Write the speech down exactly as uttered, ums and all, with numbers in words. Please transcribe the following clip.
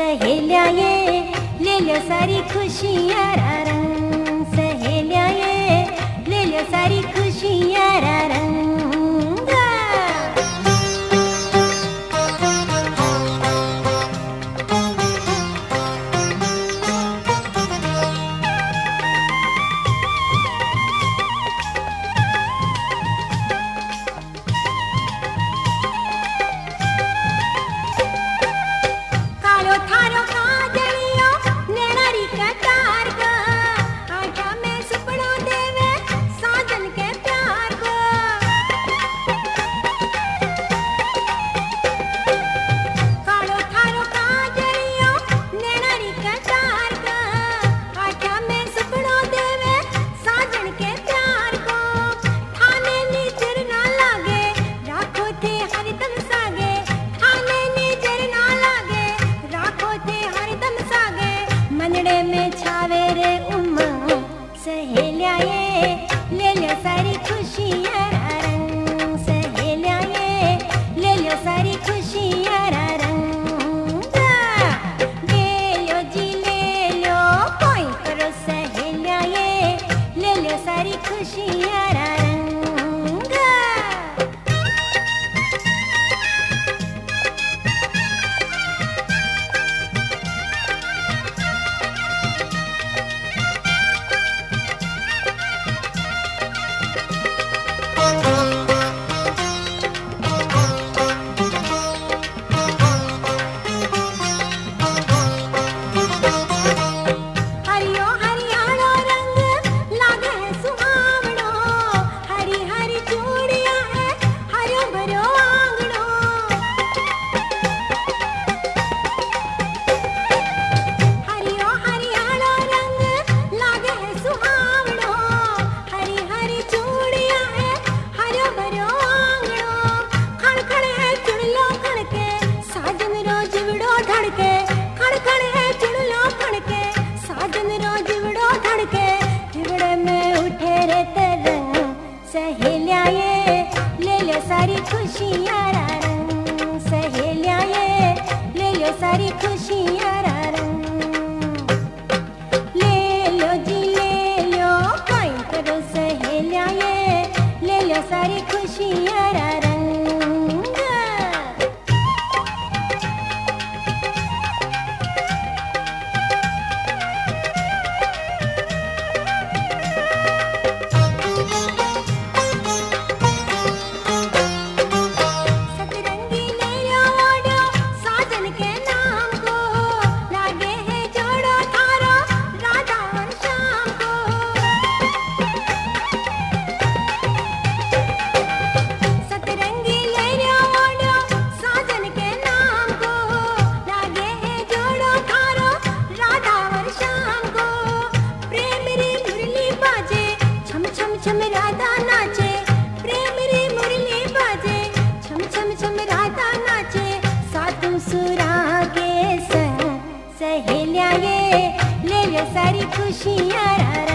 सहेलिया ये ले लो सारी खुशियाँ रा रंग, सहेलिया ये ले लो सारी खुशियाँ रा रंग। में छावे रे उमंग, सहेलिया ये ले लो सारी खुशियाँ रा रंग, सहेलिया ये ले लो सारी खुशियाँ रा रंग। ले लो जी ले लो कोई करो सहेलिया ये ले लो सारी खुशियाँ रा रंग। सहेलिया ये ले लो सारी खुशियाँ रा रंग, सहेलिया ये ले लो सारी खुशियाँ रा रंग। ले लो जी ले लो कोई करो सहेलिया ये ले लो सारी खुशियाँ रा रंग। छम राधा नाचे प्रेम रे मुरली बाजे, छम छम छम राधा नाचे सातों सुरा के संग, सहेलिया ये ले लो सारी खुशियाँ रा